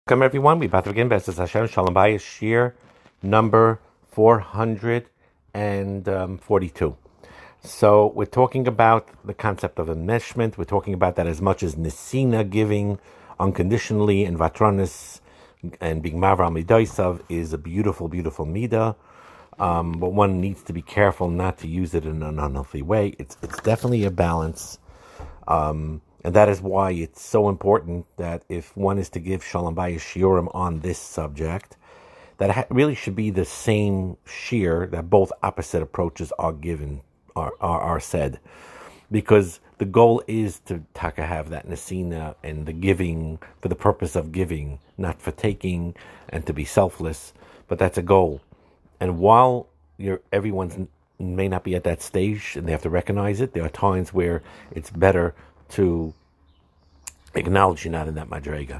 Welcome everyone. We're about to begin B'ezras Hashem Shalom Bayis Shir number 442. So we're talking about the concept of enmeshment. We're talking about that as much as Nesina, giving unconditionally, and Vatronis and being Mavra Midaisav is a beautiful, beautiful midah. But one needs to be careful not to use it in an unhealthy way. It's definitely a balance. And that is why it's so important that if one is to give Shalom Bayis Shiurim on this subject, that it really should be the same shir that both opposite approaches are given, are said. Because the goal is to have that nesina and the giving for the purpose of giving, not for taking, and to be selfless. But that's a goal. And while everyone's may not be at that stage and they have to recognize it, there are times where it's better to acknowledge you're not in that madrega.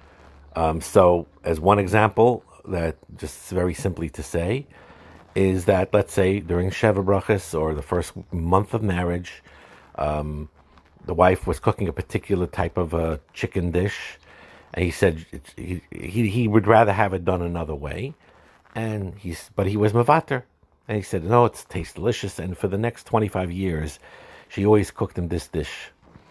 So, as one example, that just very simply to say, is that, let's say, during Sheva Brachas, or the first month of marriage, the wife was cooking a particular type of a chicken dish, and he said he would rather have it done another way, but he was mavater, and he said, no, it tastes delicious, and for the next 25 years, she always cooked him this dish.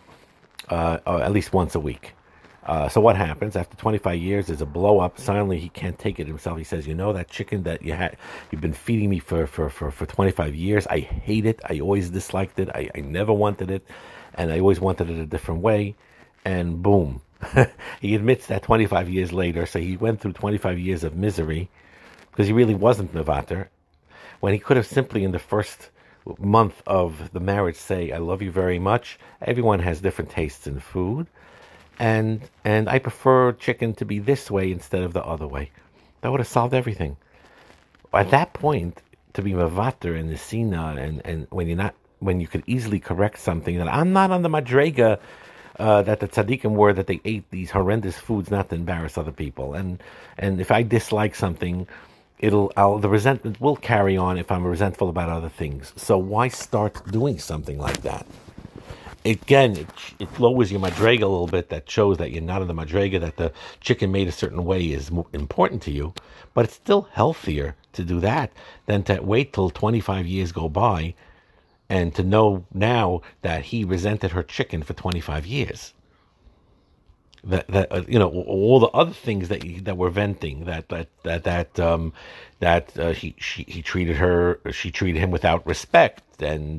At least once a week. So what happens after 25 years? There's a blow up. Suddenly he can't take it himself. He says, that chicken that you've been feeding me for 25 years. I hate it. I always disliked it. I never wanted it, and I always wanted it a different way. And boom, he admits that 25 years later. So he went through 25 years of misery because he really wasn't mevater, when he could have simply in the first month of the marriage say, I love you very much. Everyone has different tastes in food, and I prefer chicken to be this way instead of the other way. That would have solved everything. At that point, to be mavater and nesina, and when you could easily correct something, that I'm not on the madrega that the tzaddikim were, that they ate these horrendous foods not to embarrass other people, and if I dislike something, the resentment will carry on if I'm resentful about other things. So why start doing something like that? Again, it lowers your madrega a little bit. That shows that you're not in the madrega, that the chicken made a certain way is important to you. But it's still healthier to do that than to wait till 25 years go by and to know now that he resented her chicken for 25 years. All the other things that were venting, she treated him without respect, and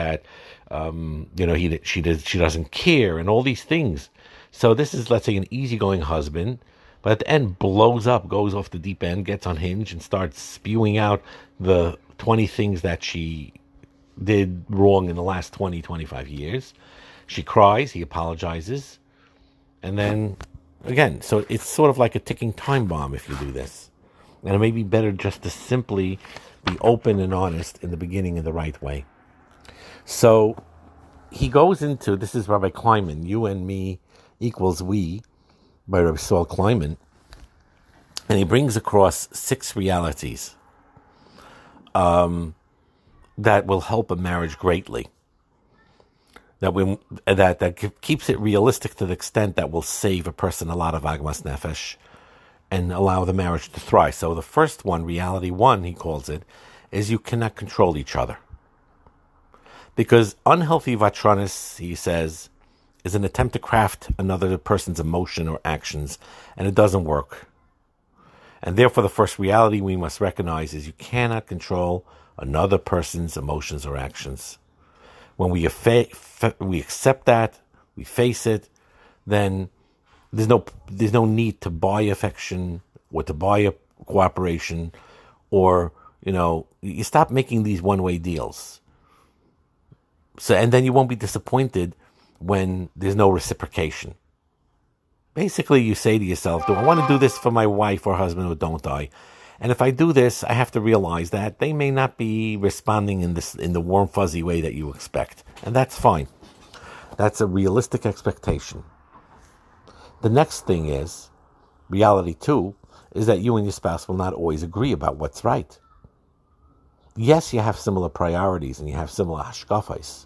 she doesn't care, and all these things. So this is, let's say, an easygoing husband, but at the end blows up, goes off the deep end, gets unhinged, and starts spewing out the 20 things that she did wrong in the last 25 years. She cries, he apologizes. And then, again, so it's sort of like a ticking time bomb if you do this. And it may be better just to simply be open and honest in the beginning in the right way. So he goes into, this is Rabbi Kleinman, You and Me Equals We, by Rabbi Saul Kleinman. And he brings across 6 realities that will help a marriage greatly. That keeps it realistic to the extent that will save a person a lot of agmas nefesh and allow the marriage to thrive. So the first one, reality 1, he calls it, is you cannot control each other. Because unhealthy vatronis, he says, is an attempt to craft another person's emotion or actions, and it doesn't work. And therefore the first reality we must recognize is you cannot control another person's emotions or actions. When we accept that, we face it, then there's no need to buy affection or to buy a cooperation, or you stop making these one-way deals. So, and then you won't be disappointed when there's no reciprocation. Basically, you say to yourself, do I want to do this for my wife or husband, or don't I? And if I do this, I have to realize that they may not be responding in the warm, fuzzy way that you expect. And that's fine. That's a realistic expectation. The next thing is, reality 2, is that you and your spouse will not always agree about what's right. Yes, you have similar priorities and you have similar hashkafas.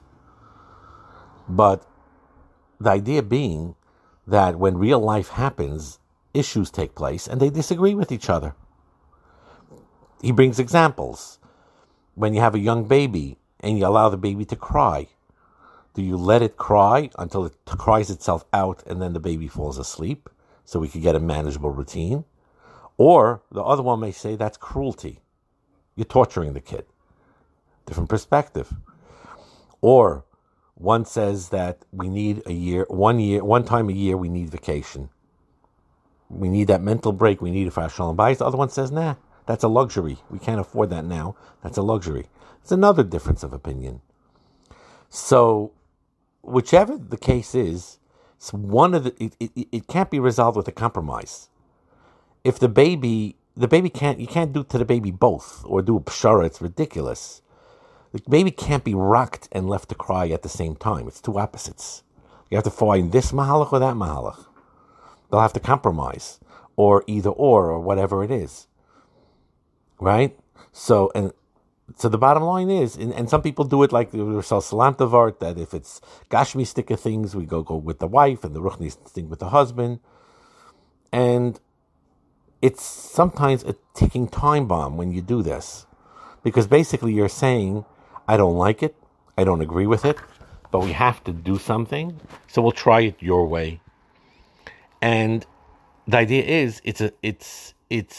But the idea being that when real life happens, issues take place and they disagree with each other. He brings examples. When you have a young baby and you allow the baby to cry, do you let it cry until it cries itself out and then the baby falls asleep so we could get a manageable routine? Or the other one may say that's cruelty. You're torturing the kid. Different perspective. Or one says that we need one time a year we need vacation. We need that mental break. We need it for our shalom bayis. The other one says, nah, that's a luxury. We can't afford that now. That's a luxury. It's another difference of opinion. So, whichever the case is, it's it can't be resolved with a compromise. If the baby can't, you can't do to the baby both or do a pshara. It's ridiculous. The baby can't be rocked and left to cry at the same time. It's two opposites. You have to find this mahalach or that mahalach. They'll have to compromise, or either or whatever it is. Right? So the bottom line is, and some people do it like the Roshal Salantavart, that if it's Gashmi sticker things, we go with the wife, and the Ruchni thing with the husband. And it's sometimes a ticking time bomb when you do this. Because basically you're saying, I don't like it, I don't agree with it, but we have to do something, so we'll try it your way. And the idea is, it's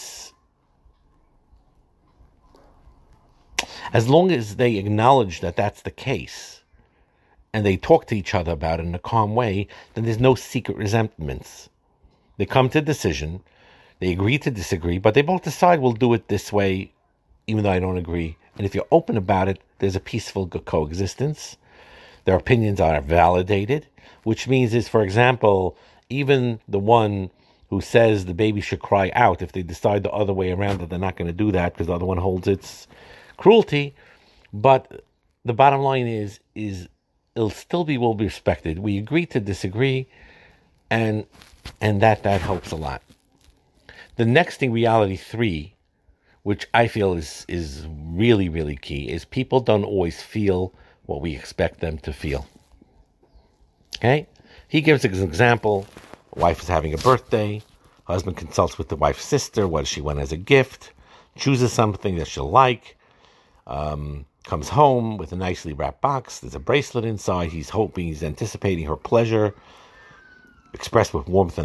as long as they acknowledge that that's the case, and they talk to each other about it in a calm way, then there's no secret resentments. They come to a decision, they agree to disagree, but they both decide we'll do it this way, even though I don't agree. And if you're open about it, there's a peaceful coexistence. Their opinions are validated, which means is, for example, even the one who says the baby should cry out, if they decide the other way around that they're not going to do that because the other one holds its cruelty. But the bottom line is it'll still will be respected. We agree to disagree, and that helps a lot. The next thing, reality 3, which I feel is really, really key, is people don't always feel what we expect them to feel. Okay? He gives an example. Wife is having a birthday. Husband consults with the wife's sister. What does she want as a gift? Chooses something that she'll like. Comes home with a nicely wrapped box. There's a bracelet inside. He's anticipating her pleasure, expressed with warmth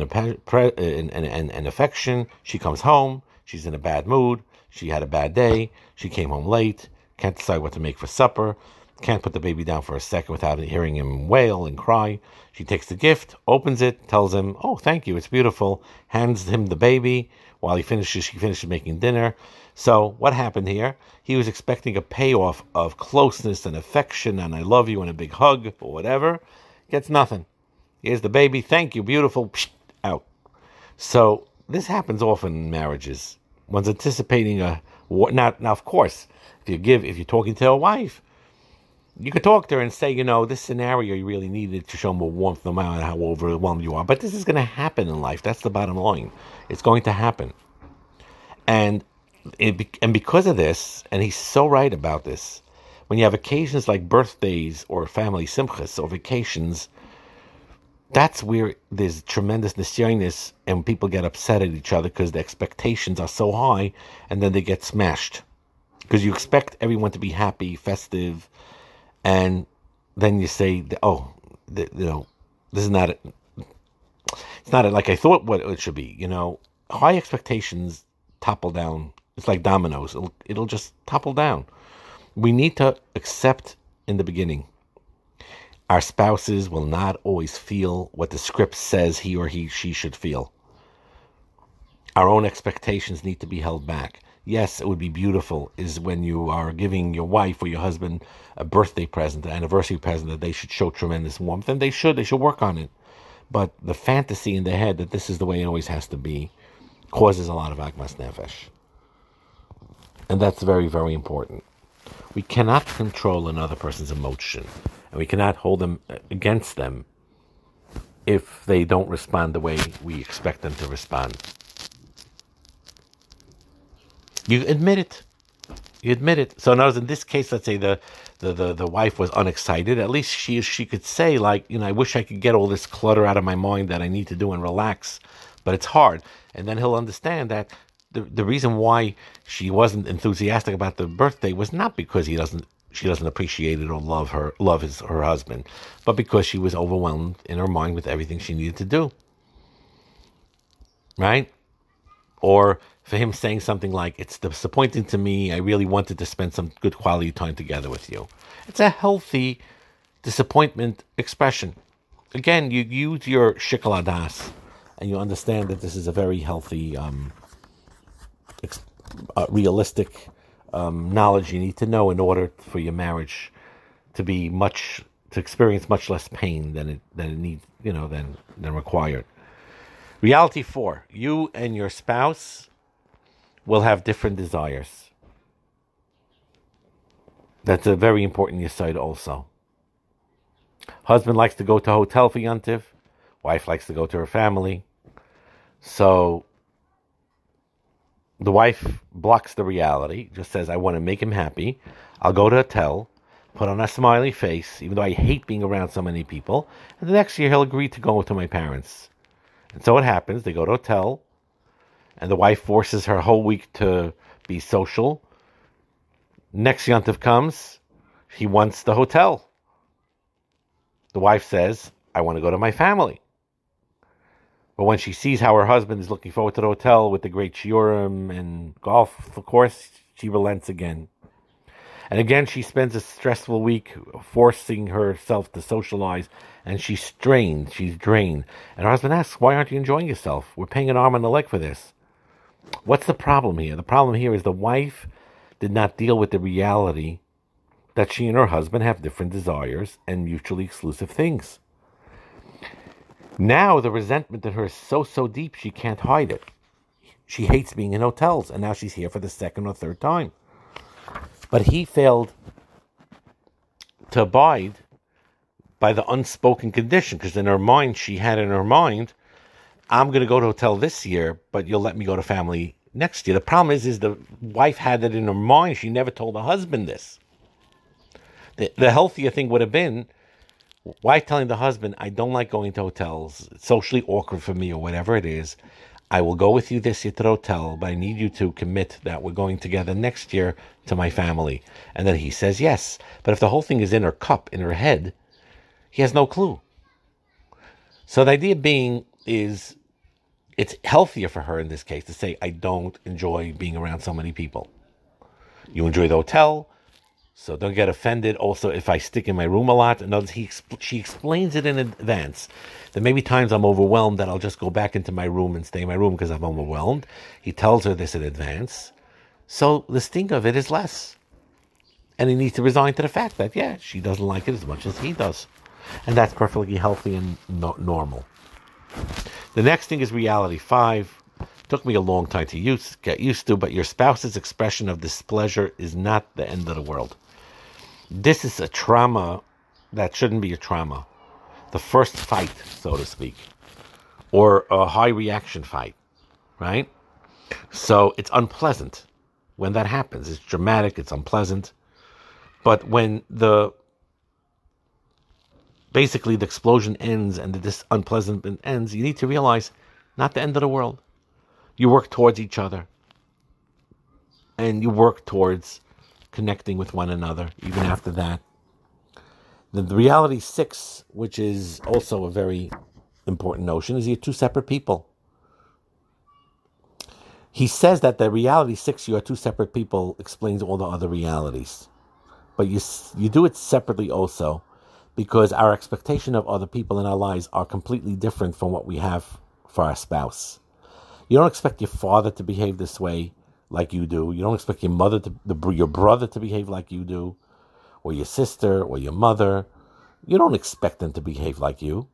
and affection. She comes home. She's in a bad mood. She had a bad day. She came home late. Can't decide what to make for supper. Can't put the baby down for a second without hearing him wail and cry. She takes the gift, opens it, tells him, oh, thank you, it's beautiful, hands him the baby while she finishes making dinner. So what happened here? He was expecting a payoff of closeness and affection and I love you and a big hug or whatever. Gets nothing. Here's the baby, thank you, beautiful, out. So this happens often in marriages. One's anticipating now, of course, if you're talking to a wife, you could talk to her and say, this scenario you really needed to show more warmth no matter how overwhelmed you are. But this is going to happen in life. That's the bottom line. It's going to happen. And because of this, and he's so right about this, when you have occasions like birthdays or family simchas or vacations, that's where there's tremendous nisyonis and people get upset at each other because the expectations are so high and then they get smashed. Because you expect everyone to be happy, festive, and then you say, this is not it. It's not like I thought what it should be. High expectations topple down. It's like dominoes. It'll just topple down. We need to accept in the beginning. Our spouses will not always feel what the script says he or she should feel. Our own expectations need to be held back. Yes, it would be beautiful is when you are giving your wife or your husband a birthday present, an anniversary present, that they should show tremendous warmth, and they should work on it. But the fantasy in their head that this is the way it always has to be causes a lot of agmas nefesh. And that's very, very important. We cannot control another person's emotion, and we cannot hold them against them if they don't respond the way we expect them to respond. You admit it. So now, in this case, let's say the wife was unexcited. At least she could say, I wish I could get all this clutter out of my mind that I need to do and relax But it's hard. And then he'll understand that the reason why she wasn't enthusiastic about the birthday was not because she doesn't appreciate it or love her husband, but because she was overwhelmed in her mind with everything she needed to do. Right? Or for him saying something like, it's disappointing to me, I really wanted to spend some good quality time together with you. It's a healthy disappointment expression. Again, you use your shikol hadas, and you understand that this is a very healthy, realistic knowledge you need to know in order for your marriage to experience much less pain than required. Reality 4: you and your spouse will have different desires. That's a very important yesod also. Husband likes to go to a hotel for Yontif. Wife likes to go to her family. So the wife blocks the reality, just says, I want to make him happy. I'll go to a hotel, put on a smiley face, even though I hate being around so many people. And the next year he'll agree to go to my parents. And so it happens, they go to a hotel, and the wife forces her whole week to be social. Next Yontif comes, he wants the hotel. The wife says, I want to go to my family. But when she sees how her husband is looking forward to the hotel with the great shiurim and golf, of course, she relents again. And again, she spends a stressful week forcing herself to socialize, and she's strained, she's drained. And her husband asks, why aren't you enjoying yourself? We're paying an arm and a leg for this. What's the problem here? The problem here is the wife did not deal with the reality that she and her husband have different desires and mutually exclusive things. Now the resentment in her is so deep she can't hide it. She hates being in hotels, and now she's here for the second or third time. But he failed to abide by the unspoken condition, because in her mind, she had in her mind, I'm going to go to a hotel this year, but you'll let me go to family next year. The problem is the wife had that in her mind. She never told the husband this. The healthier thing would have been, wife telling the husband, I don't like going to hotels. It's socially awkward for me, or whatever it is. I will go with you this year to the hotel, but I need you to commit that we're going together next year to my family. And then he says yes. But if the whole thing is in her cup, in her head, he has no clue. So the idea being is, it's healthier for her in this case to say, I don't enjoy being around so many people. You enjoy the hotel, so don't get offended. Also, if I stick in my room a lot, she explains it in advance. There may be times I'm overwhelmed that I'll just go back into my room and stay in my room because I'm overwhelmed. He tells her this in advance. So the sting of it is less. And he needs to resign to the fact that, yeah, she doesn't like it as much as he does. And that's perfectly healthy and normal. The next thing is reality 5. Took me a long time to get used to, but your spouse's expression of displeasure is not the end of the world. This is a trauma that shouldn't be a trauma. The first fight, so to speak, or a high reaction fight, right? So it's unpleasant when that happens. It's dramatic, it's unpleasant. But when basically the explosion ends and this unpleasant ends, you need to realize, not the end of the world. You work towards each other. And you work towards connecting with one another, even after that. The reality 6, which is also a very important notion, is you're two separate people. He says that the reality 6, you are two separate people, explains all the other realities. But you do it separately also, because our expectation of other people in our lives are completely different from what we have for our spouse. You don't expect your father to behave this way like you do. You don't expect your mother your brother to behave like you do, or your sister, or your mother. You don't expect them to behave like you.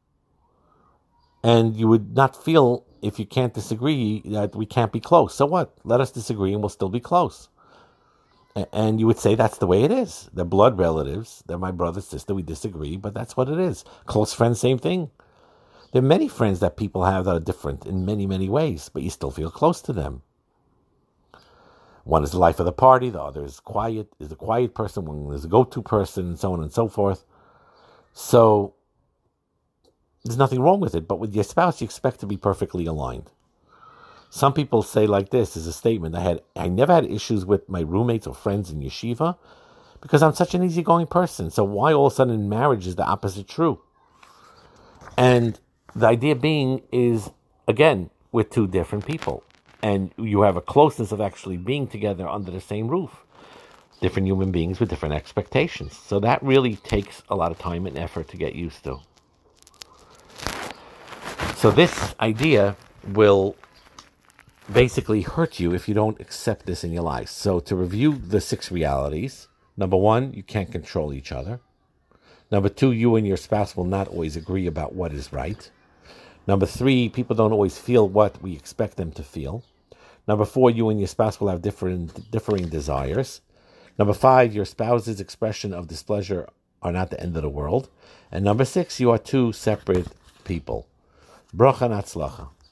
And you would not feel, if you can't disagree, that we can't be close. So what? Let us disagree and we'll still be close. And you would say that's the way it is. They're blood relatives. They're my brother, sister. We disagree, but that's what it is. Close friends, same thing. There are many friends that people have that are different in many, many ways, but you still feel close to them. One is the life of the party, the other is a quiet person, one is a go-to person, and so on and so forth. So There's nothing wrong with it, but with your spouse, you expect to be perfectly aligned. Some people say like this as a statement, I never had issues with my roommates or friends in yeshiva because I'm such an easygoing person. So why all of a sudden in marriage is the opposite true? And the idea being is, again, with two different people. And you have a closeness of actually being together under the same roof. Different human beings with different expectations. So that really takes a lot of time and effort to get used to. So this idea will basically hurt you if you don't accept this in your life. So to review the 6 realities, number 1, you can't control each other. Number 2, you and your spouse will not always agree about what is right. Number 3, people don't always feel what we expect them to feel. Number 4, you and your spouse will have differing desires. Number 5, your spouse's expression of displeasure are not the end of the world. And number 6, you are 2 separate people. Bracha and Hatzlacha.